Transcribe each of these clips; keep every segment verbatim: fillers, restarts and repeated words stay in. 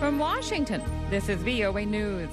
From Washington, this is V O A News.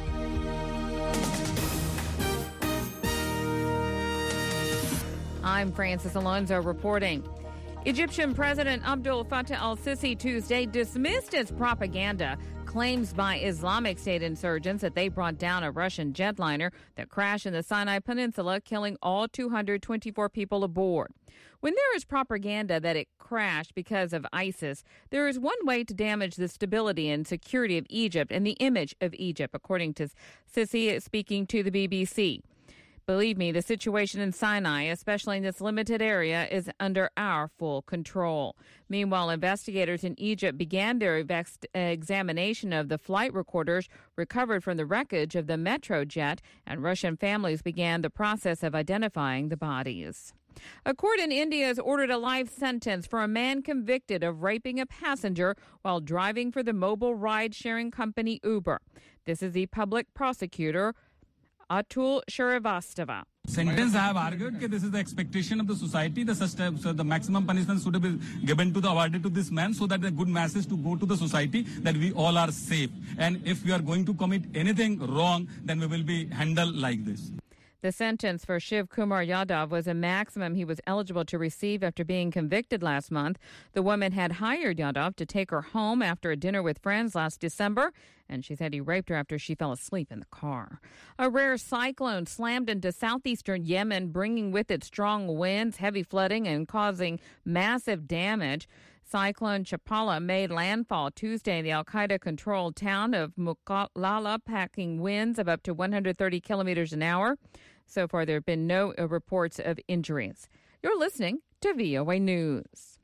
I'm Francis Alonso reporting. Egyptian President Abdel Fattah al-Sisi Tuesday dismissed as propaganda claims by Islamic State insurgents that they brought down a Russian jetliner that crashed in the Sinai Peninsula, killing all two hundred twenty-four people aboard. When there is propaganda that it crashed because of ISIS, there is one way to damage the stability and security of Egypt and the image of Egypt, according to Sisi speaking to the B B C. Believe me, the situation in Sinai, especially in this limited area, is under our full control. Meanwhile, investigators in Egypt began their ex- examination of the flight recorders recovered from the wreckage of the Metro jet, and Russian families began the process of identifying the bodies. A court in India has ordered a life sentence for a man convicted of raping a passenger while driving for the mobile ride-sharing company Uber. This is the public prosecutor, Atul Shrivastava. Sentence I have argued that this is the expectation of the society. The, so the maximum punishment should be given to the awarded to this man so that the good message to go to the society that we all are safe. And if we are going to commit anything wrong, then we will be handled like this. The sentence for Shiv Kumar Yadav was a maximum he was eligible to receive after being convicted last month. The woman had hired Yadav to take her home after a dinner with friends last December, and she said he raped her after she fell asleep in the car. A rare cyclone slammed into southeastern Yemen, bringing with it strong winds, heavy flooding, and causing massive damage. Cyclone Chapala made landfall Tuesday in the al-Qaeda-controlled town of Muqallala, packing winds of up to one hundred thirty kilometers an hour. So far, there have been no uh, reports of injuries. You're listening to V O A News.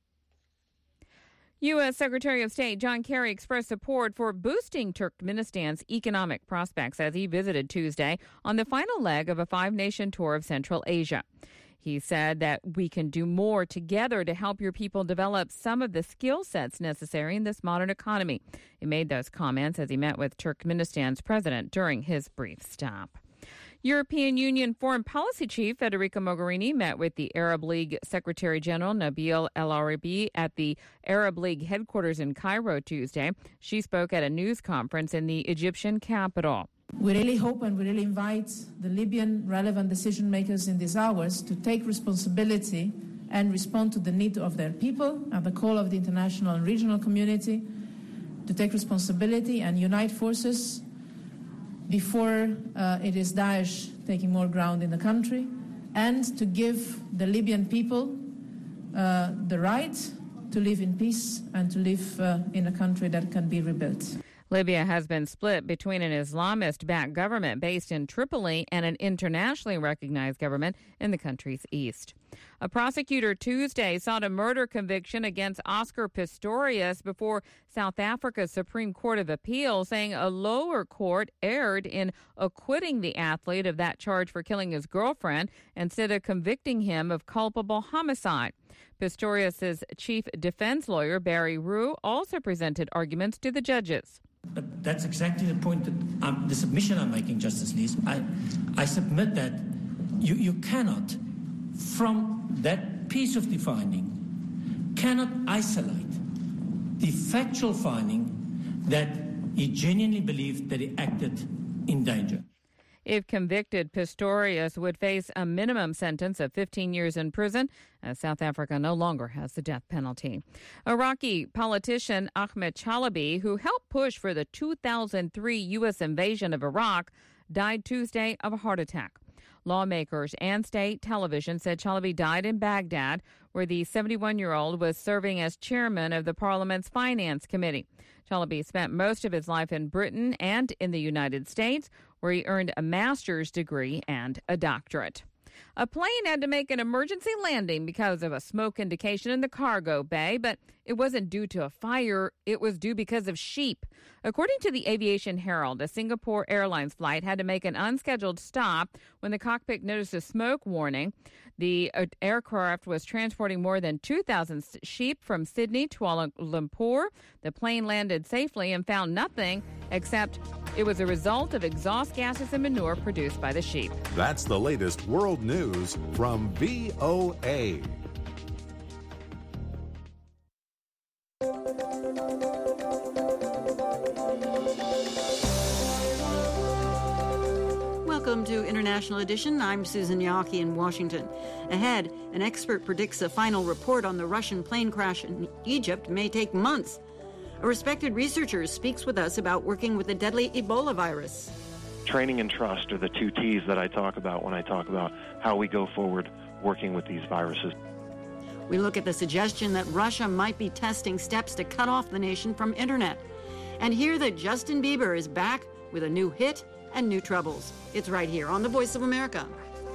U S. Secretary of State John Kerry expressed support for boosting Turkmenistan's economic prospects as he visited Tuesday on the final leg of a five-nation tour of Central Asia. He said that we can do more together to help your people develop some of the skill sets necessary in this modern economy. He made those comments as he met with Turkmenistan's president during his brief stop. European Union Foreign Policy Chief Federica Mogherini met with the Arab League Secretary General Nabil El-Arabi at the Arab League headquarters in Cairo Tuesday. She spoke at a news conference in the Egyptian capital. We really hope and we really invite the Libyan relevant decision makers in these hours to take responsibility and respond to the need of their people and the call of the international and regional community to take responsibility and unite forces before uh, it is Daesh taking more ground in the country, and to give the Libyan people uh, the right to live in peace and to live uh, in a country that can be rebuilt. Libya has been split between an Islamist-backed government based in Tripoli and an internationally recognized government in the country's east. A prosecutor Tuesday sought a murder conviction against Oscar Pistorius before South Africa's Supreme Court of Appeal, saying a lower court erred in acquitting the athlete of that charge for killing his girlfriend instead of convicting him of culpable homicide. Pistorius' chief defense lawyer, Barry Rue, also presented arguments to the judges. But that's exactly the point that um, the submission I'm making, Justice Lees. I, I submit that you, you cannot, from that piece of the finding, cannot isolate the factual finding that he genuinely believed that he acted in danger. If convicted, Pistorius would face a minimum sentence of fifteen years in prison, as South Africa no longer has the death penalty. Iraqi politician Ahmed Chalabi, who helped push for the two thousand three U S invasion of Iraq, died Tuesday of a heart attack. Lawmakers and state television said Chalabi died in Baghdad, where the seventy-one-year-old was serving as chairman of the parliament's Finance Committee. Chalabi spent most of his life in Britain and in the United States, where he earned a master's degree and a doctorate. A plane had to make an emergency landing because of a smoke indication in the cargo bay, but it wasn't due to a fire. It was due because of sheep. According to the Aviation Herald, a Singapore Airlines flight had to make an unscheduled stop when the cockpit noticed a smoke warning. The aircraft was transporting more than two thousand sheep from Sydney to Kuala Lumpur. The plane landed safely and found nothing except it was a result of exhaust gases and manure produced by the sheep. That's the latest world news from V O A. Welcome to International Edition. I'm Susan Yaki in Washington. Ahead, an expert predicts a final report on the Russian plane crash in Egypt may take months. A respected researcher speaks with us about working with the deadly Ebola virus. Training and trust are the two T's that I talk about when I talk about how we go forward working with these viruses. We look at the suggestion that Russia might be testing steps to cut off the nation from internet. And hear that Justin Bieber is back with a new hit and new troubles. It's right here on The Voice of America.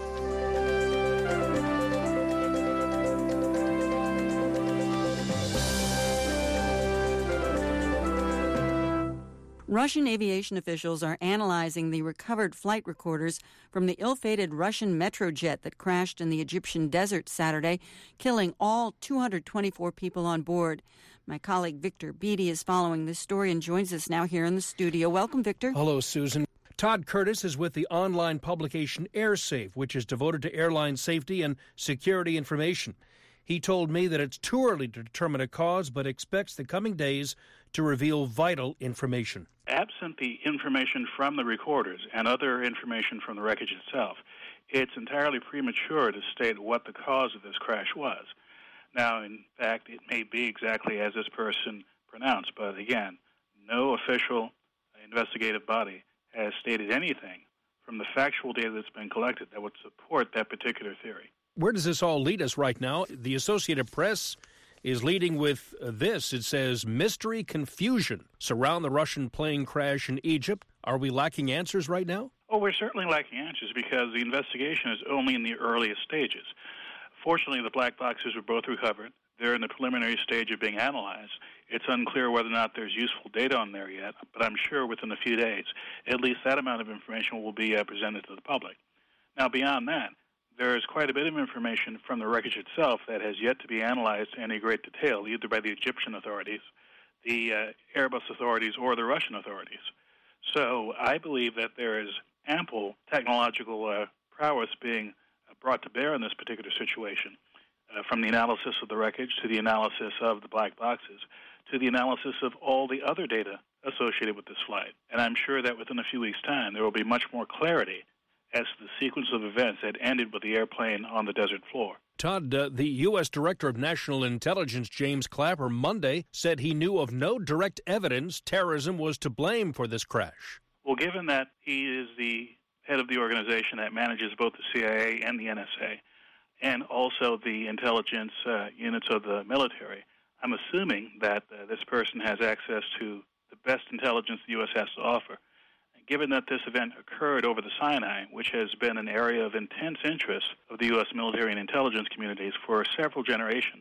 Russian aviation officials are analyzing the recovered flight recorders from the ill-fated Russian Metrojet that crashed in the Egyptian desert Saturday, killing all two hundred twenty-four people on board. My colleague Victor Beattie is following this story and joins us now here in the studio. Welcome, Victor. Hello, Susan. Todd Curtis is with the online publication AirSafe, which is devoted to airline safety and security information. He told me that it's too early to determine a cause, but expects the coming days to reveal vital information. Absent the information from the recorders and other information from the wreckage itself, it's entirely premature to state what the cause of this crash was. Now, in fact, it may be exactly as this person pronounced, but again, no official investigative body has stated anything from the factual data that's been collected that would support that particular theory. Where does this all lead us right now? The Associated Press is leading with this. It says, mystery confusion surround the Russian plane crash in Egypt. Are we lacking answers right now? Oh, we're certainly lacking answers because the investigation is only in the earliest stages. Fortunately, the black boxes were both recovered. They're in the preliminary stage of being analyzed. It's unclear whether or not there's useful data on there yet, but I'm sure within a few days, at least that amount of information will be uh, presented to the public. Now, beyond that, there is quite a bit of information from the wreckage itself that has yet to be analyzed in any great detail, either by the Egyptian authorities, the uh, Airbus authorities, or the Russian authorities. So I believe that there is ample technological uh, prowess being brought to bear in this particular situation, uh, from the analysis of the wreckage to the analysis of the black boxes to the analysis of all the other data associated with this flight. And I'm sure that within a few weeks' time, there will be much more clarity as to the sequence of events that ended with the airplane on the desert floor. Todd, uh, the U S. Director of National Intelligence, James Clapper, Monday said he knew of no direct evidence terrorism was to blame for this crash. Well, given that he is the head of the organization that manages both the C I A and the N S A, and also the intelligence uh, units of the military, I'm assuming that uh, this person has access to the best intelligence the U S has to offer. Given that this event occurred over the Sinai, which has been an area of intense interest of the U S military and intelligence communities for several generations,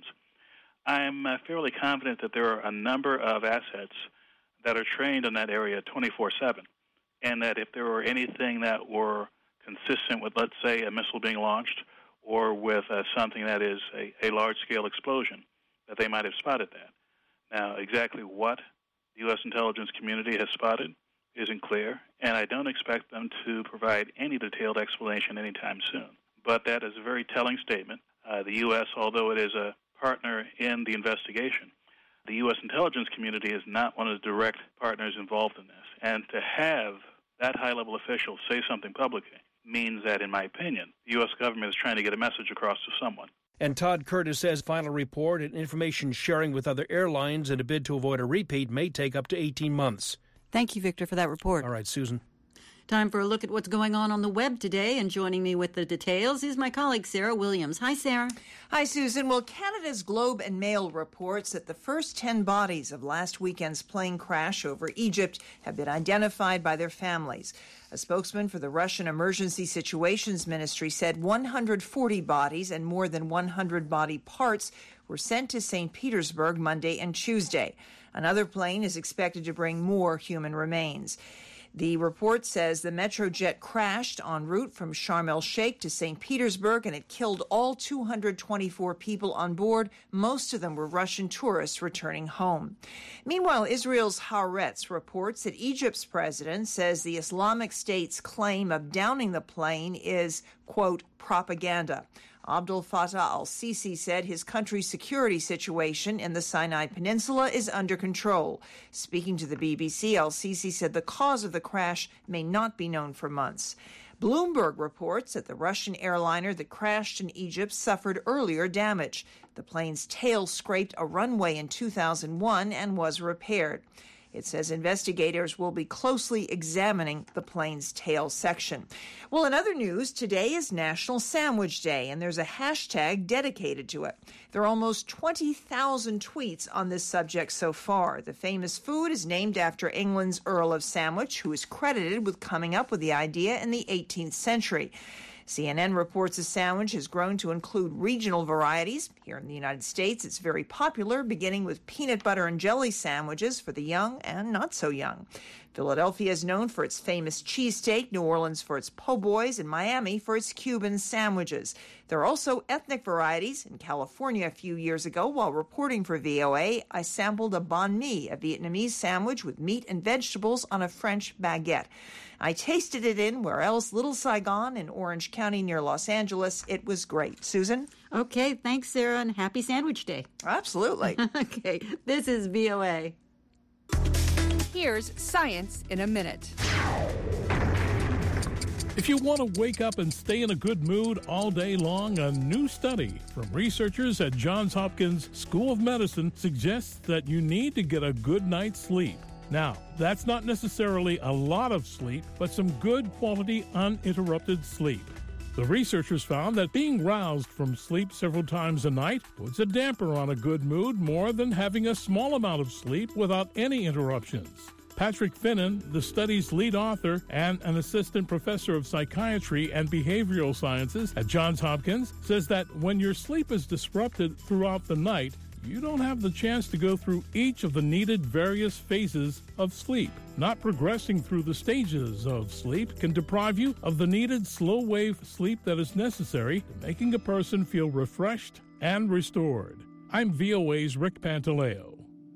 I'm uh, fairly confident that there are a number of assets that are trained in that area twenty-four seven, and that if there were anything that were consistent with, let's say, a missile being launched or with uh, something that is a, a large-scale explosion, that they might have spotted that. Now, exactly what the U S intelligence community has spotted isn't clear, and I don't expect them to provide any detailed explanation anytime soon. But that is a very telling statement. Uh, the U S, although it is a partner in the investigation, the U S intelligence community is not one of the direct partners involved in this. And to have that high-level official say something publicly means that, in my opinion, the U S government is trying to get a message across to someone. And Todd Curtis says final report and information sharing with other airlines in a bid to avoid a repeat may take up to eighteen months. Thank you, Victor, for that report. All right, Susan. Time for a look at what's going on on the web today, and joining me with the details is my colleague Sarah Williams. Hi, Sarah. Hi, Susan. Well, Canada's Globe and Mail reports that the first ten bodies of last weekend's plane crash over Egypt have been identified by their families. A spokesman for the Russian Emergency Situations Ministry said one hundred forty bodies and more than one hundred body parts were sent to Saint Petersburg Monday and Tuesday. Another plane is expected to bring more human remains. The report says the Metrojet crashed en route from Sharm el-Sheikh to Saint Petersburg, and it killed all two hundred twenty-four people on board. Most of them were Russian tourists returning home. Meanwhile, Israel's Haaretz reports that Egypt's president says the Islamic State's claim of downing the plane is, quote, propaganda. Abdel Fattah al-Sisi said his country's security situation in the Sinai Peninsula is under control. Speaking to the B B C, al-Sisi said the cause of the crash may not be known for months. Bloomberg reports that the Russian airliner that crashed in Egypt suffered earlier damage. The plane's tail scraped a runway in two thousand one and was repaired. It says investigators will be closely examining the plane's tail section. Well, in other news, today is National Sandwich Day, and there's a hashtag dedicated to it. There are almost twenty thousand tweets on this subject so far. The famous food is named after England's Earl of Sandwich, who is credited with coming up with the idea in the eighteenth century. C N N reports the sandwich has grown to include regional varieties. Here in the United States, it's very popular, beginning with peanut butter and jelly sandwiches for the young and not so young. Philadelphia is known for its famous cheesesteak, New Orleans for its po' boys, and Miami for its Cuban sandwiches. There are also ethnic varieties. In California a few years ago, while reporting for V O A, I sampled a banh mi, a Vietnamese sandwich with meat and vegetables on a French baguette. I tasted it in, where else, Little Saigon in Orange County near Los Angeles. It was great. Susan? Okay, thanks, Sarah, and happy Sandwich Day. Absolutely. Okay, this is V O A. Here's Science in a Minute. If you want to wake up and stay in a good mood all day long, a new study from researchers at Johns Hopkins School of Medicine suggests that you need to get a good night's sleep. Now, that's not necessarily a lot of sleep, but some good quality uninterrupted sleep. The researchers found that being roused from sleep several times a night puts a damper on a good mood more than having a small amount of sleep without any interruptions. Patrick Finnan, the study's lead author and an assistant professor of psychiatry and behavioral sciences at Johns Hopkins, says that when your sleep is disrupted throughout the night, you don't have the chance to go through each of the needed various phases of sleep. Not progressing through the stages of sleep can deprive you of the needed slow-wave sleep that is necessary to making a person feel refreshed and restored. I'm V O A's Rick Pantaleo.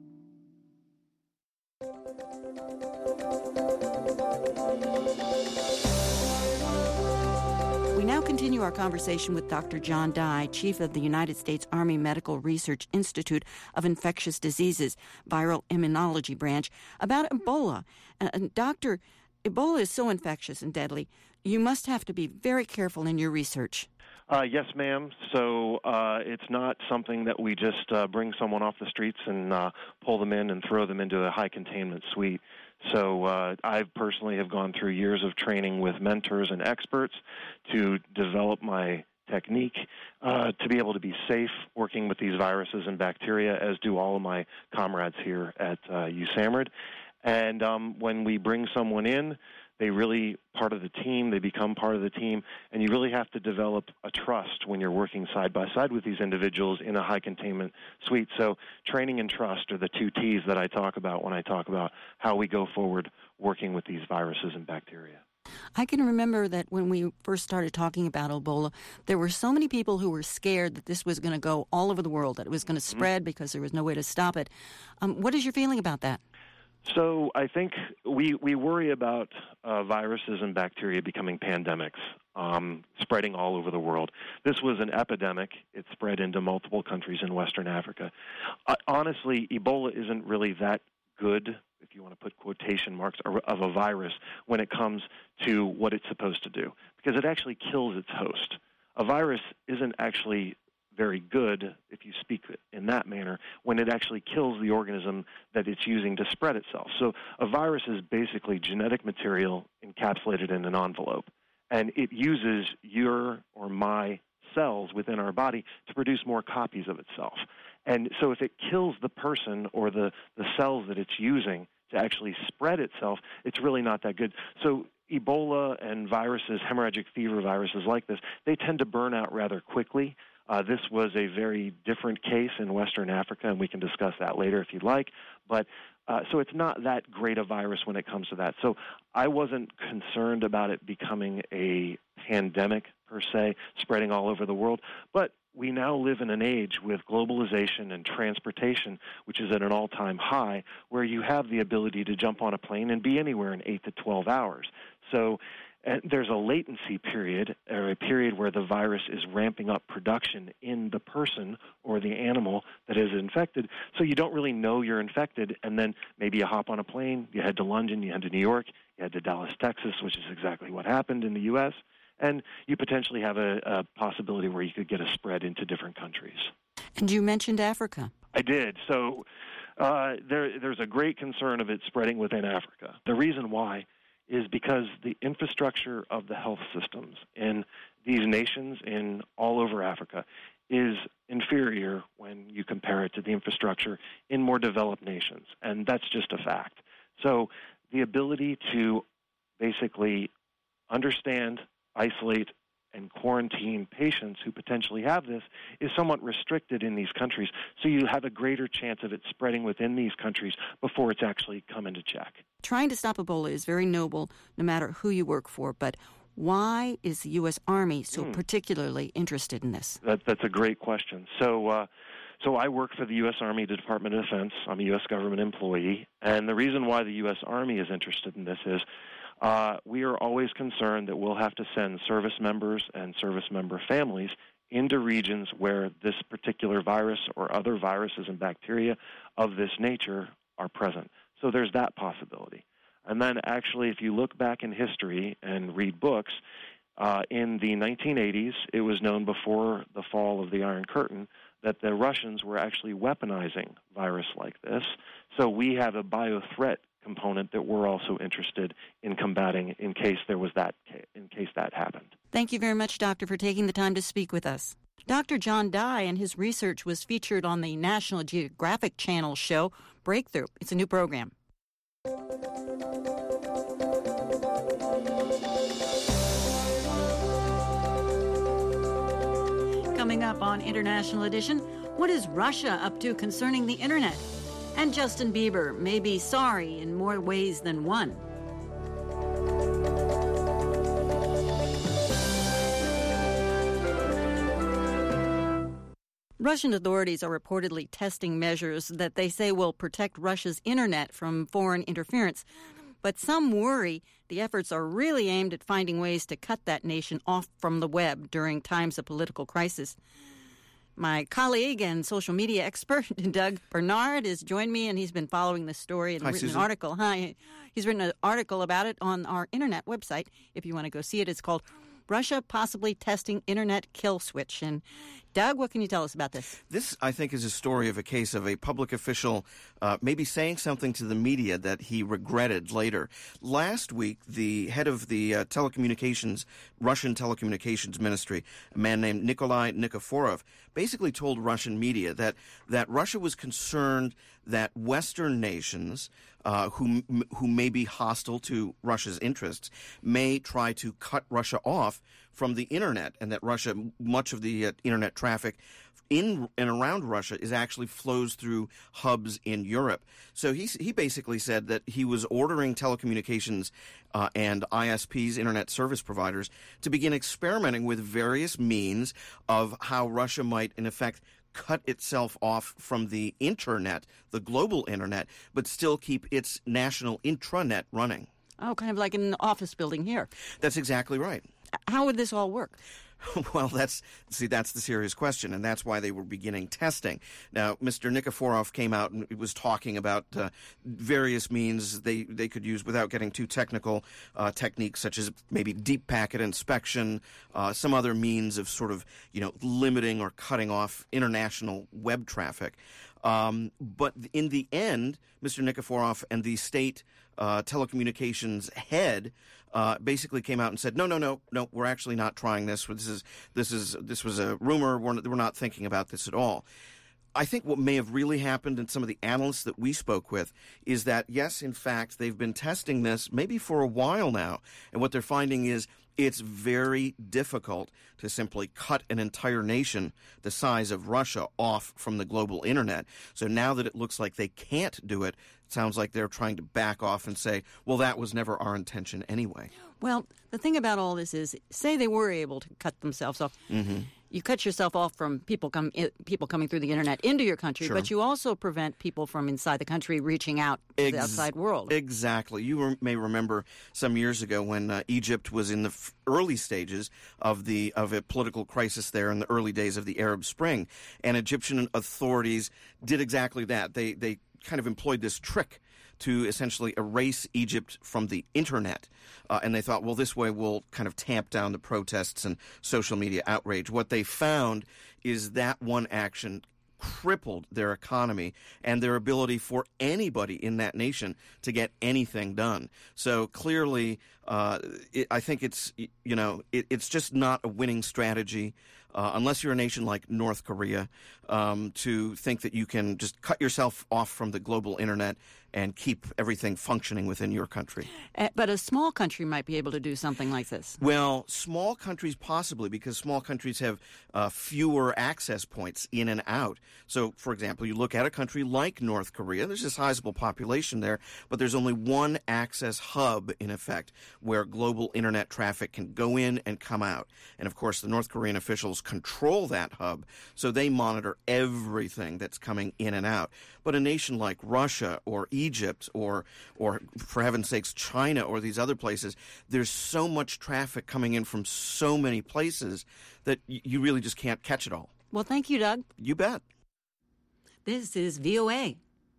We now continue our conversation with Doctor John Dye, Chief of the United States Army Medical Research Institute of Infectious Diseases, Viral Immunology Branch, about Ebola. Uh, Doctor, Ebola is so infectious and deadly. You must have to be very careful in your research. Uh, yes, ma'am. So uh, it's not something that we just uh, bring someone off the streets and uh, pull them in and throw them into a high-containment suite. So uh, I personally have gone through years of training with mentors and experts to develop my technique uh, to be able to be safe working with these viruses and bacteria, as do all of my comrades here at uh, U S A M R I D. And um, when we bring someone in, they really part of the team, they become part of the team, and you really have to develop a trust when you're working side by side with these individuals in a high containment suite. So training and trust are the two T's that I talk about when I talk about how we go forward working with these viruses and bacteria. I can remember that when we first started talking about Ebola, there were so many people who were scared that this was going to go all over the world, that it was going to spread mm-hmm. because there was no way to stop it. Um, what is your feeling about that? So I think we, we worry about uh, viruses and bacteria becoming pandemics, um, spreading all over the world. This was an epidemic. It spread into multiple countries in Western Africa. Uh, honestly, Ebola isn't really that good, if you want to put quotation marks, of a virus when it comes to what it's supposed to do, because it actually kills its host. A virus isn't actually very good, if you speak in that manner, when it actually kills the organism that it's using to spread itself. So a virus is basically genetic material encapsulated in an envelope, and it uses your or my cells within our body to produce more copies of itself. And so if it kills the person or the, the cells that it's using to actually spread itself, it's really not that good. So Ebola and viruses, hemorrhagic fever viruses like this, they tend to burn out rather quickly. Uh, this was a very different case in Western Africa, and we can discuss that later if you'd like. But uh, so it's not that great a virus when it comes to that. So I wasn't concerned about it becoming a pandemic per se, spreading all over the world. But we now live in an age with globalization and transportation, which is at an all-time high, where you have the ability to jump on a plane and be anywhere in eight to twelve hours. So and there's a latency period, or a period where the virus is ramping up production in the person or the animal that is infected. So you don't really know you're infected, and then maybe you hop on a plane, you head to London, you head to New York, head to Dallas, Texas, which is exactly what happened in the U S, and you potentially have a, a possibility where you could get a spread into different countries. And you mentioned Africa. I did. So uh, there, there's a great concern of it spreading within Africa. The reason why is because the infrastructure of the health systems in these nations in all over Africa is inferior when you compare it to the infrastructure in more developed nations, and that's just a fact. So the ability to basically understand, isolate, and quarantine patients who potentially have this is somewhat restricted in these countries, so you have a greater chance of it spreading within these countries before it's actually come into check. Trying to stop Ebola is very noble, no matter who you work for, but why is the U S. Army so hmm. particularly interested in this? That, that's a great question. So, uh, so I work for the U S. Army Department of Defense. I'm a U S government employee, and the reason why the U S. Army is interested in this is uh, we are always concerned that we'll have to send service members and service member families into regions where this particular virus or other viruses and bacteria of this nature are present. So there's that possibility. And then actually, if you look back in history and read books, uh, in the nineteen eighties, it was known before the fall of the Iron Curtain that the Russians were actually weaponizing virus like this. So we have a biothreat component that we're also interested in combating in case there was that, in case that happened. Thank you very much, Doctor, for taking the time to speak with us. Doctor John Dye and his research was featured on the National Geographic Channel show Breakthrough. It's a new program. Coming up on International Edition, what is Russia up to concerning the Internet? And Justin Bieber may be sorry in more ways than one. Russian authorities are reportedly testing measures that they say will protect Russia's internet from foreign interference. But some worry the efforts are really aimed at finding ways to cut that nation off from the web during times of political crisis. My colleague and social media expert, Doug Bernard, has joined me, and he's been following this story and Hi, written Susan. an article. Hi. He's written an article about it on our internet website. If you want to go see it, it's called Russia Possibly Testing Internet Kill Switch. And Doug, what can you tell us about this? This, I think, is a story of a case of a public official uh, maybe saying something to the media that he regretted later. Last week, the head of the uh, telecommunications, Russian telecommunications ministry, a man named Nikolai Nikiforov, basically told Russian media that, that Russia was concerned that Western nations uh, who, who may be hostile to Russia's interests may try to cut Russia off from the internet, and that Russia, much of the uh, internet traffic in and around Russia is actually flows through hubs in Europe. So he he basically said that he was ordering telecommunications uh, and I S Ps, internet service providers, to begin experimenting with various means of how Russia might, in effect, cut itself off from the internet, the global internet, but still keep its national intranet running. Oh, kind of like in an office building here. That's exactly right. How would this all work? Well, that's see, that's the serious question, and that's why they were beginning testing. Now, Mister Nikiforov came out and was talking about uh, various means they, they could use without getting too technical, uh, techniques such as maybe deep packet inspection, uh, some other means of sort of, you know, limiting or cutting off international web traffic. Um, but in the end, Mister Nikiforov and the state uh, telecommunications head uh, basically came out and said, no, no, no, no, we're actually not trying this. This is this is this was a rumor. We're not, we're not thinking about this at all. I think what may have really happened, and some of the analysts that we spoke with, is that, yes, in fact, they've been testing this maybe for a while now, and what they're finding is it's very difficult to simply cut an entire nation the size of Russia off from the global internet. So now that it looks like they can't do it, it sounds like they're trying to back off and say, well, that was never our intention anyway. Well, the thing about all this is, say they were able to cut themselves off. Mm-hmm. You cut yourself off from people come people coming through the internet into your country, Sure. but you also prevent people from inside the country reaching out to Ex- the outside world. Exactly. You re- may remember some years ago when uh, Egypt was in the f- early stages of the of a political crisis there in the early days of the Arab Spring, and Egyptian authorities did exactly that. They they kind of employed this trick to essentially erase Egypt from the internet. Uh, and they thought, well, this way we'll kind of tamp down the protests and social media outrage. What they found is that one action crippled their economy and their ability for anybody in that nation to get anything done. So clearly, uh, it, I think it's, you know, it, it's just not a winning strategy. Uh, unless you're a nation like North Korea, um, to think that you can just cut yourself off from the global internet and keep everything functioning within your country. Uh, but a small country might be able to do something like this. Well, small countries possibly, because small countries have uh, fewer access points in and out. So, for example, you look at a country like North Korea, there's a sizable population there, but there's only one access hub, in effect, where global internet traffic can go in and come out. And, of course, the North Korean officials control that hub, so they monitor everything that's coming in and out. But a nation like Russia or Egypt or, or for heaven's sakes, China or these other places, there's so much traffic coming in from so many places that y- you really just can't catch it all. Well, thank you, Doug. You bet. This is V O A.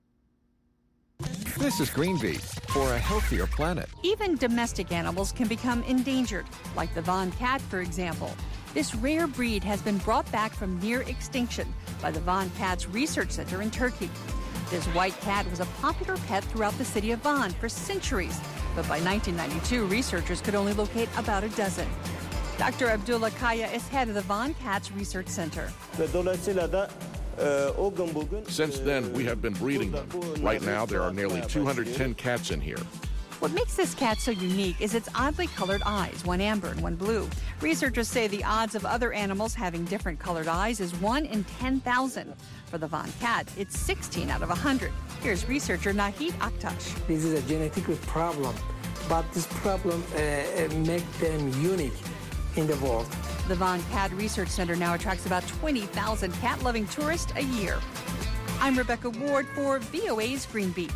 This is Greenbeat for a healthier planet. Even domestic animals can become endangered, like the Von cat, for example. This rare breed has been brought back from near extinction by the Von Cats Research Center in Turkey. This white cat was a popular pet throughout the city of Van for centuries, but by nineteen ninety-two, researchers could only locate about a dozen. Doctor Abdullah Kaya is head of the Von Cats Research Center. Since then, we have been breeding them. Right now, there are nearly two hundred ten cats in here. What makes this cat so unique is its oddly colored eyes, one amber and one blue. Researchers say the odds of other animals having different colored eyes is one in ten thousand. For the Von cat, it's sixteen out of one hundred. Here's researcher Nahid Aktash. This is a genetic problem, but this problem uh, makes them unique in the world. The Von Cat Research Center now attracts about twenty thousand cat-loving tourists a year. I'm Rebecca Ward for V O A's Green Beat.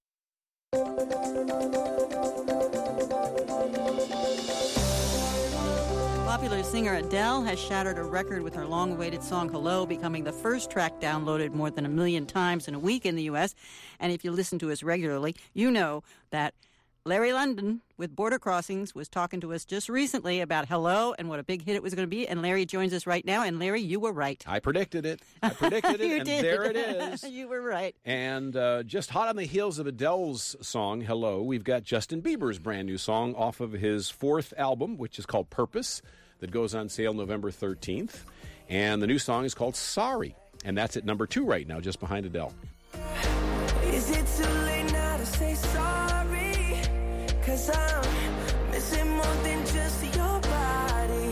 Popular singer Adele has shattered a record with her long-awaited song Hello, becoming the first track downloaded more than a million times in a week in the U S. And if you listen to us regularly, you know that Larry London with Border Crossings was talking to us just recently about Hello and what a big hit it was going to be. And Larry joins us right now. And Larry, you were right. I predicted it. I predicted it, you and did. there it is. You were right. And uh, just hot on the heels of Adele's song, Hello, we've got Justin Bieber's brand new song off of his fourth album, which is called Purpose, that goes on sale November thirteenth. And the new song is called Sorry. And that's at number two right now, just behind Adele. Is it too late now to say sorry? 'Cause I'm missing more than just your body.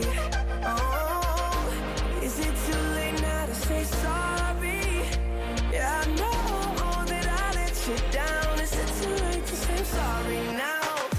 Oh, is it too late now to say sorry? Yeah, I know that I let you down. Is it too late to say sorry now?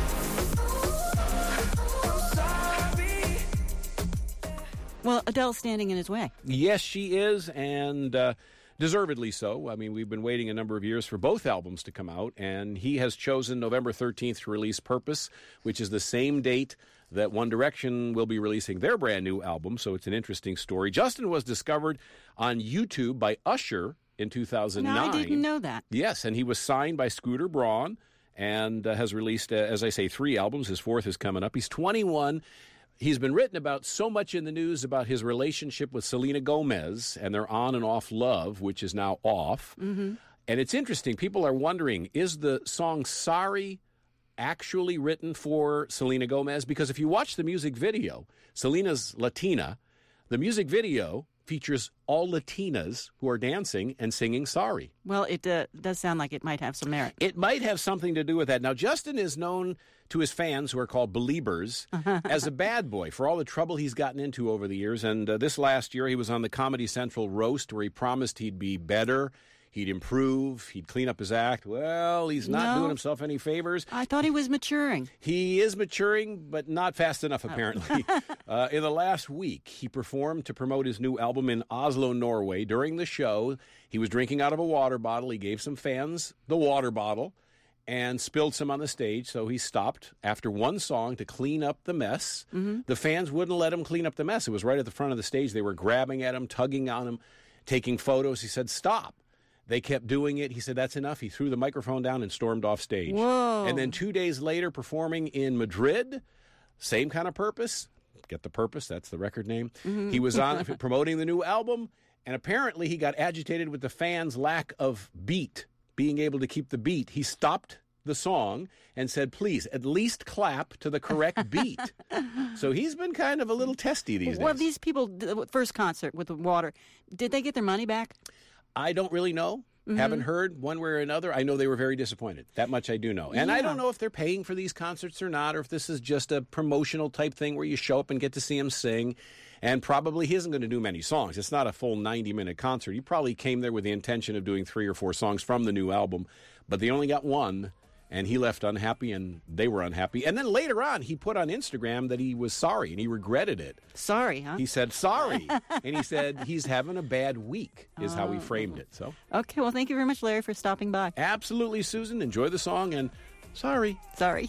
Well, Adele's standing in his way. Yes, she is, and uh, deservedly so. I mean, we've been waiting a number of years for both albums to come out, and he has chosen November thirteenth to release Purpose, which is the same date that One Direction will be releasing their brand new album, so it's an interesting story. Justin was discovered on YouTube by Usher in two thousand nine. No, I didn't know that. Yes, and he was signed by Scooter Braun and uh, has released, uh, as I say, three albums. His fourth is coming up. He's twenty-one. He's been written about so much in the news about his relationship with Selena Gomez and their on and off love, which is now off. Mm-hmm. And it's interesting. People are wondering, is the song Sorry actually written for Selena Gomez? Because if you watch the music video, Selena's Latina, the music video features all Latinas who are dancing and singing Sorry. Well, it uh, does sound like it might have some merit. It might have something to do with that. Now, Justin is known to his fans, who are called Beliebers, as a bad boy for all the trouble he's gotten into over the years. And uh, this last year, he was on the Comedy Central roast where he promised he'd be better, he'd improve, he'd clean up his act. Well, he's not No. doing himself any favors. I thought he was maturing. He is maturing, but not fast enough, apparently. uh, in the last week, he performed to promote his new album in Oslo, Norway. During the show, he was drinking out of a water bottle. He gave some fans the water bottle and spilled some on the stage, so he stopped after one song to clean up the mess. Mm-hmm. The fans wouldn't let him clean up the mess. It was right at the front of the stage. They were grabbing at him, tugging on him, taking photos. He said, stop. They kept doing it. He said, that's enough. He threw the microphone down and stormed off stage. Whoa. And then two days later, performing in Madrid, same kind of purpose. Get the purpose. That's the record name. Mm-hmm. He was on promoting the new album, and apparently he got agitated with the fans' lack of beat, being able to keep the beat. He stopped the song and said, please, at least clap to the correct beat. So he's been kind of a little testy these Well, days. these people, the first concert with the water, did they get their money back? I don't really know. Mm-hmm. Haven't heard one way or another. I know they were very disappointed. That much I do know. And Yeah. I don't know if they're paying for these concerts or not, or if this is just a promotional type thing where you show up and get to see him sing. And probably he isn't going to do many songs. It's not a full ninety-minute concert. He probably came there with the intention of doing three or four songs from the new album, but they only got one. And he left unhappy, and they were unhappy. And then later on, he put on Instagram that he was sorry, and he regretted it. Sorry, huh? He said, sorry. And he said he's having a bad week, is how he framed it. So, Okay, well, thank you very much, Larry, for stopping by. absolutely, Susan. Enjoy the song, and sorry. Sorry.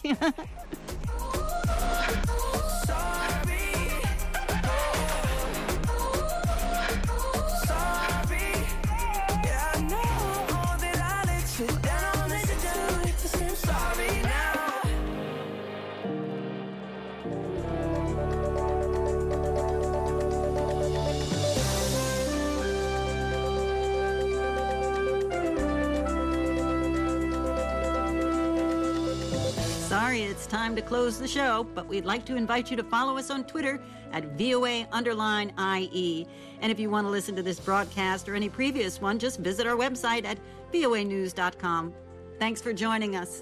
Sorry, it's time to close the show, but we'd like to invite you to follow us on Twitter at V O A underline I E. And if you want to listen to this broadcast or any previous one, just visit our website at V O A news dot com. Thanks for joining us.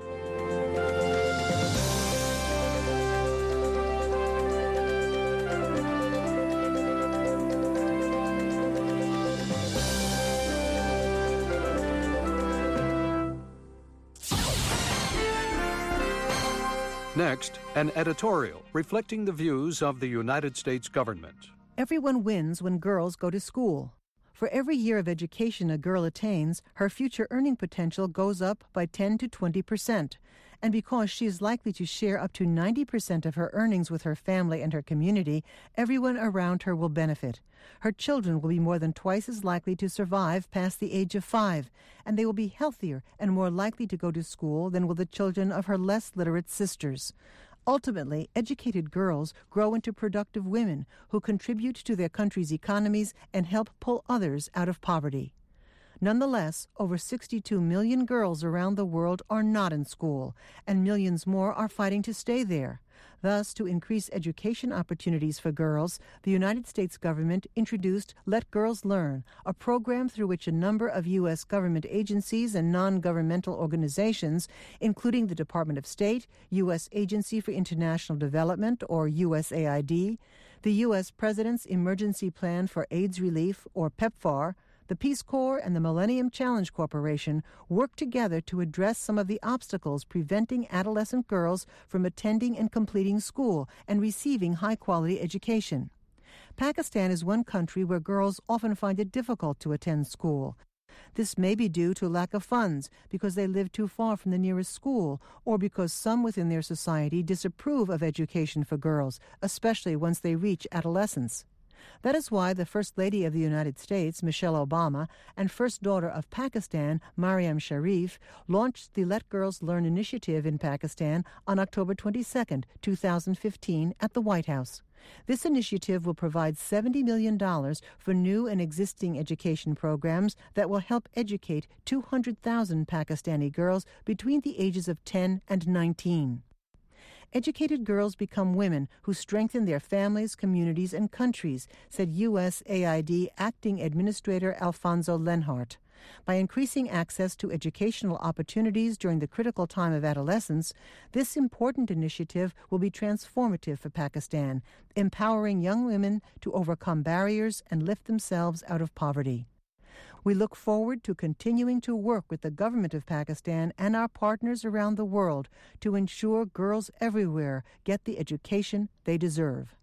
Next, an editorial reflecting the views of the United States government. Everyone wins when girls go to school. For every year of education a girl attains, her future earning potential goes up by ten to twenty percent. And because she is likely to share up to ninety percent of her earnings with her family and her community, everyone around her will benefit. Her children will be more than twice as likely to survive past the age of five, and they will be healthier and more likely to go to school than will the children of her less literate sisters. Ultimately, educated girls grow into productive women who contribute to their country's economies and help pull others out of poverty. Nonetheless, over sixty-two million girls around the world are not in school, and millions more are fighting to stay there. Thus, to increase education opportunities for girls, the United States government introduced Let Girls Learn, a program through which a number of U S government agencies and non-governmental organizations, including the Department of State, U S Agency for International Development, or U S A I D, the U S President's Emergency Plan for AIDS Relief, or PEPFAR, the Peace Corps and the Millennium Challenge Corporation work together to address some of the obstacles preventing adolescent girls from attending and completing school and receiving high-quality education. Pakistan is one country where girls often find it difficult to attend school. This may be due to lack of funds, because they live too far from the nearest school, or because some within their society disapprove of education for girls, especially once they reach adolescence. That is why the First Lady of the United States, Michelle Obama, and First Daughter of Pakistan, Maryam Sharif, launched the Let Girls Learn initiative in Pakistan on October twenty-second, two thousand fifteen, at the White House. This initiative will provide seventy million dollars for new and existing education programs that will help educate two hundred thousand Pakistani girls between the ages of ten and nineteen. Educated girls become women who strengthen their families, communities, and countries, said U S A I D Acting Administrator Alfonso Lenhart. By increasing access to educational opportunities during the critical time of adolescence, this important initiative will be transformative for Pakistan, empowering young women to overcome barriers and lift themselves out of poverty. We look forward to continuing to work with the government of Pakistan and our partners around the world to ensure girls everywhere get the education they deserve.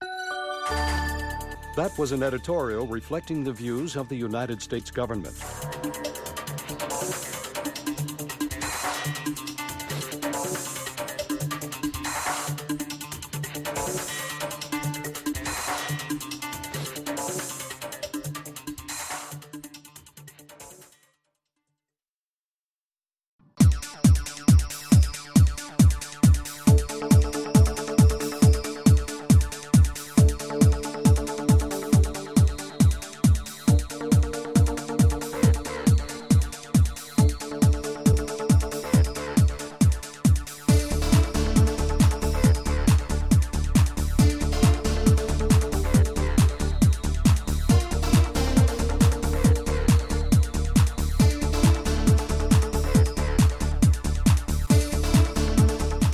That was an editorial reflecting the views of the United States government.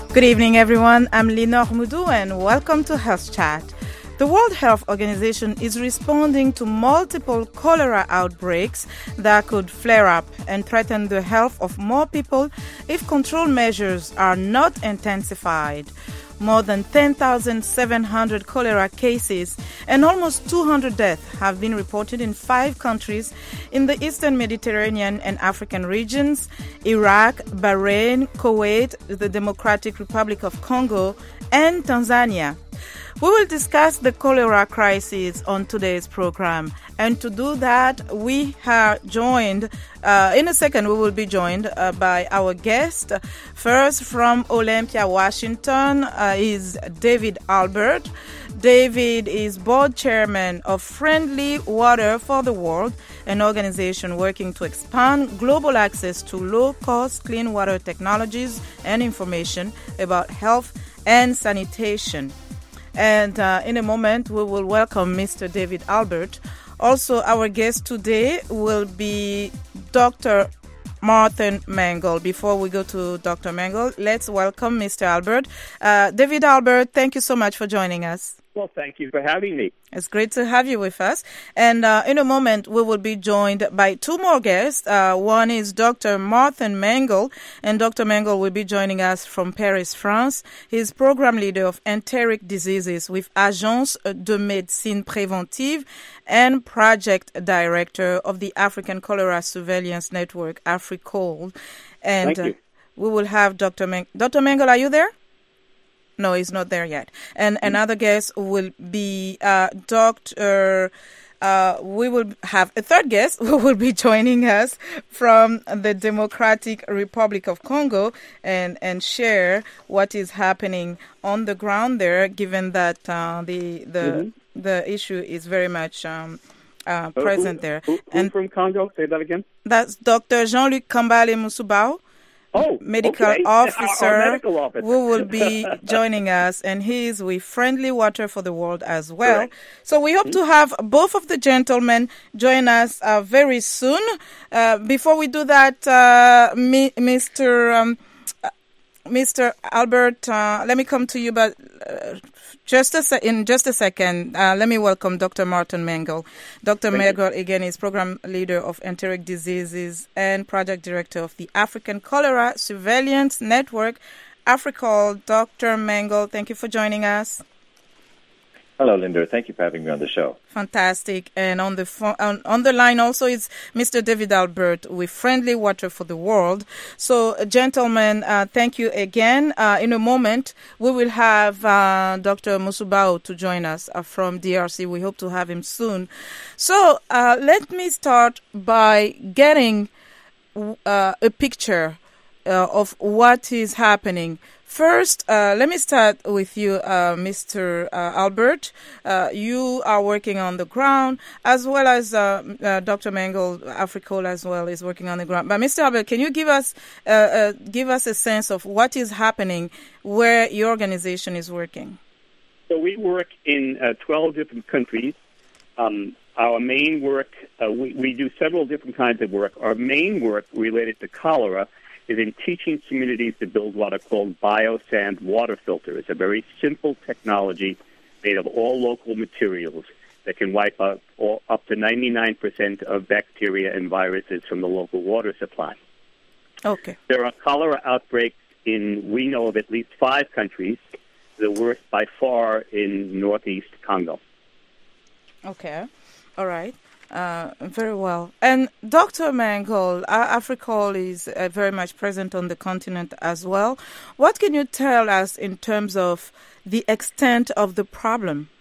Good evening, everyone. I'm Lenore Moudou, and welcome to Health Chat. The World Health Organization is responding to multiple cholera outbreaks that could flare up and threaten the health of more people if control measures are not intensified. More than ten thousand seven hundred cholera cases and almost two hundred deaths have been reported in five countries in the Eastern Mediterranean and African regions: Iraq, Bahrain, Kuwait, the Democratic Republic of Congo, and Tanzania. We will discuss the cholera crisis on today's program. And to do that, we are joined, uh, in a second, we will be joined uh, by our guest. First, from Olympia, Washington, uh, is David Albert. David is board chairman of Friendly Water for the World, an organization working to expand global access to low-cost clean water technologies and information about health and sanitation. And uh, in a moment, we will welcome Mister David Albert. Also, our guest today will be Doctor Martin Mengel. Before we go to Doctor Mengel, let's welcome Mister Albert. Uh, David Albert, thank you so much for joining us. Well, thank you for having me. It's great to have you with us. And uh, in a moment, we will be joined by two more guests. Uh, one is Doctor Martin Mengel, and Doctor Mengel will be joining us from Paris, France. He's program leader of enteric diseases with Agence de Médecine Préventive and project director of the African Cholera Surveillance Network, AfriCol. And Thank you. Uh, we will have Doctor Mengel. Doctor Mengel, are you there? No, he's not there yet. And mm-hmm. another guest will be uh, Doctor Uh, we will have a third guest who will be joining us from the Democratic Republic of Congo and, and share what is happening on the ground there, given that uh, the the mm-hmm. the issue is very much um, uh, present uh, who, there. Who, who and from Congo? Say that again. That's Doctor Jean-Luc Kambale Musubao. Oh, medical okay. officer, Our, our medical officer. who will be joining us, and he is with Friendly Water for the World as well. Correct. So we hope mm-hmm. to have both of the gentlemen join us uh, very soon. Uh, before we do that, uh, mi- Mister Um, uh, Mister Albert, uh, let me come to you, but uh, just a se- in just a second, uh, let me welcome Doctor Martin Mengel. Doctor Mengel, again, is program leader of enteric diseases and project director of the African Cholera Surveillance Network, AfriCol. Doctor Mengel, thank you for joining us. Hello, Linda. Thank you for having me on the show. Fantastic. And on the fo- on, on the line also is Mister David Albert with Friendly Water for the World. So, uh, gentlemen, uh, thank you again. Uh, in a moment, we will have uh, Doctor Musubao to join us uh, from D R C. We hope to have him soon. So, uh, let me start by getting uh, a picture uh, of what is happening. First, uh, let me start with you, uh, Mister Uh, Albert. Uh, you are working on the ground, as well as uh, uh, Doctor Mengel, AfriCol as well, is working on the ground. But Mister Albert, can you give us uh, uh, give us a sense of what is happening where your organization is working? So we work in uh, twelve different countries. Um, our main work, uh, we, we do several different kinds of work. Our main work related to cholera is in teaching communities to build what are called biosand water filters. It's a very simple technology made of all local materials that can wipe out all, up to ninety-nine percent of bacteria and viruses from the local water supply. Okay. There are cholera outbreaks in, we know of at least five countries, the worst by far in northeast Congo. Okay. All right. Uh, very well. And Doctor Mengel, uh, AfriCol is uh, very much present on the continent as well. What can you tell us in terms of the extent of the problem?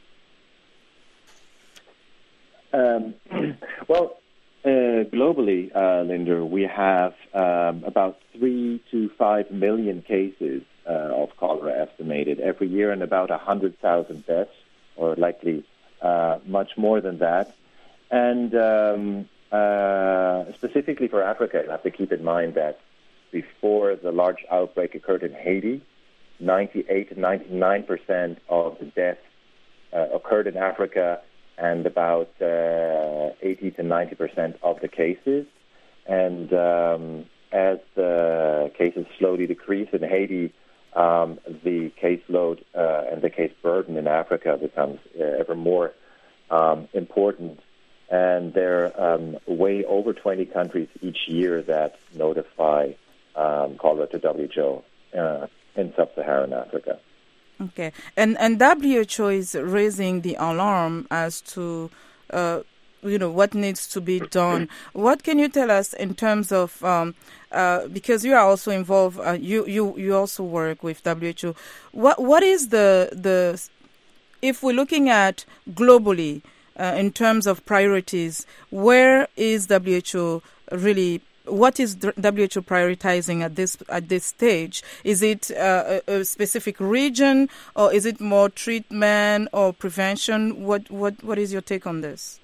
Um, well, uh, globally, uh, Linda, we have um, about three to five million cases uh, of cholera estimated every year, and about one hundred thousand deaths, or likely uh, much more than that. And um, uh, specifically for Africa, you have to keep in mind that before the large outbreak occurred in Haiti, ninety-eight to ninety-nine percent of the deaths uh, occurred in Africa, and about uh, eighty to ninety percent of the cases. And um, as the cases slowly decrease in Haiti, um, the caseload uh, and the case burden in Africa becomes uh, ever more um, important. And there are um, way over twenty countries each year that notify um, cholera to W H O uh, in sub-Saharan Africa. Okay, and and W H O is raising the alarm as to uh, you know what needs to be done. What can you tell us in terms of um, uh, because you are also involved, uh, you you you also work with W H O. What what is the the if we're looking at globally uh, in terms of priorities, where is W H O really? What is W H O prioritizing at this at this stage? Is it uh, a, a specific region, or is it more treatment or prevention? What what what is your take on this?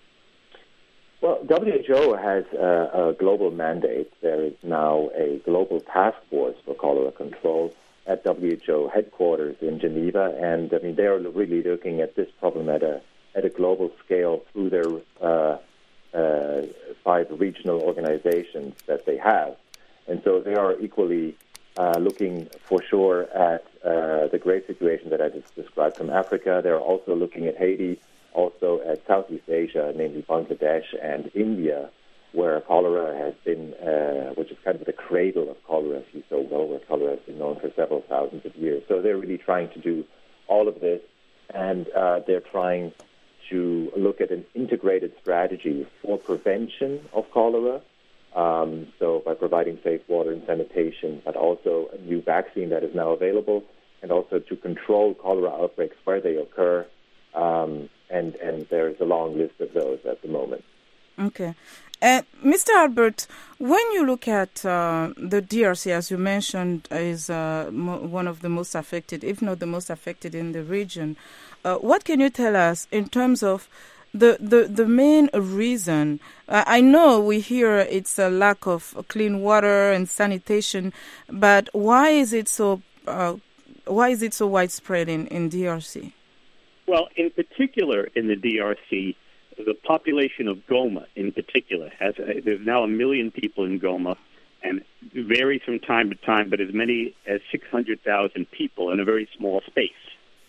Well, W H O has a, a global mandate. There is now a global task force for cholera control at W H O headquarters in Geneva, and I mean they are really looking at this problem at a at a global scale through their uh, uh, five regional organizations that they have. And so they are equally uh, looking for sure at uh, the great situation that I just described from Africa. They're also looking at Haiti, also at Southeast Asia, namely Bangladesh and India, where cholera has been, uh, which is kind of the cradle of cholera, if you so will, where cholera has been known for several thousands of years. So they're really trying to do all of this, and uh, they're trying to look at an integrated strategy for prevention of cholera, um, so by providing safe water and sanitation, but also a new vaccine that is now available, and also to control cholera outbreaks where they occur, um, and, and there is a long list of those at the moment. Okay. And Mister Albert, when you look at uh, the D R C, as you mentioned, is uh, mo- one of the most affected, if not the most affected in the region, Uh, what can you tell us in terms of the, the, the main reason? Uh, I know we hear it's a lack of clean water and sanitation, but why is it so uh, why is it so widespread in, in D R C? Well, in particular in the D R C, the population of Goma in particular has uh, there's now a million people in Goma, and it varies from time to time, but as many as six hundred thousand people in a very small space.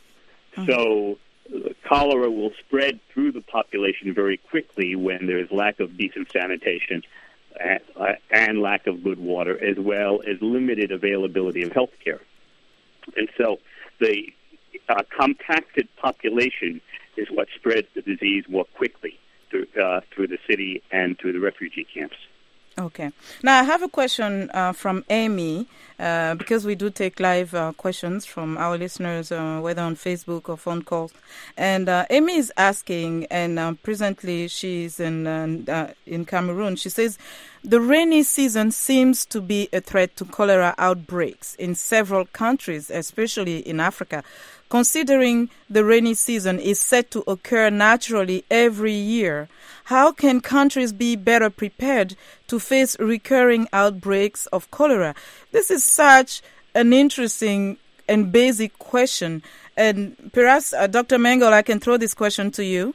So uh, cholera will spread through the population very quickly when there is lack of decent sanitation and, uh, and lack of good water, as well as limited availability of health care. And so the uh, compacted population is what spreads the disease more quickly through, uh, through the city and through the refugee camps. Okay. Now, I have a question uh, from Amy, uh, because we do take live uh, questions from our listeners, uh, whether on Facebook or phone calls. And uh, Amy is asking, and uh, presently she's in, uh, in Cameroon. She says, the rainy season seems to be a threat to cholera outbreaks in several countries, especially in Africa. Considering the rainy season is set to occur naturally every year, how can countries be better prepared to face recurring outbreaks of cholera? This is such an interesting and basic question. And perhaps, uh, Doctor Mengel, I can throw this question to you.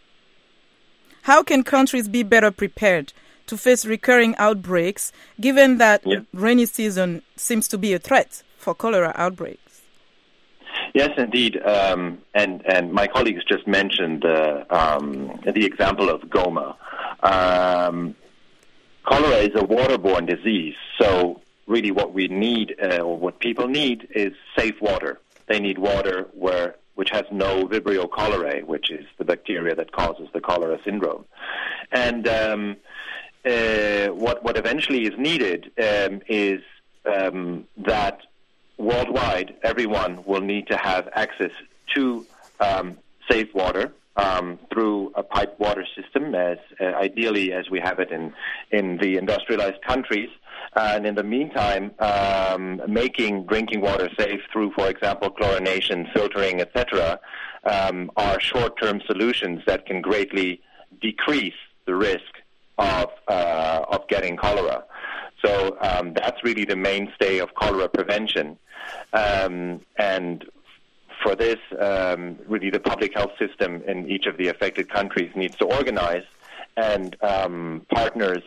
How can countries be better prepared to face recurring outbreaks, given that yeah. rainy season seems to be a threat for cholera outbreaks? Yes, indeed. Um, and, and my colleagues just mentioned uh, um, the example of Goma. Um, cholera is a waterborne disease, so really what we need, uh, or what people need, is safe water. They need water where which has no Vibrio cholerae, which is the bacteria that causes the cholera syndrome. And um, uh, what, what eventually is needed um, is um, that worldwide, everyone will need to have access to um, safe water um, through a piped water system, as uh, ideally as we have it in, in the industrialized countries. Uh, and in the meantime, um, making drinking water safe through, for example, chlorination, filtering, et cetera, um, are short-term solutions that can greatly decrease the risk of uh, of getting cholera. So um, that's really the mainstay of cholera prevention. Um, and for this, um, really the public health system in each of the affected countries needs to organize, and um, partners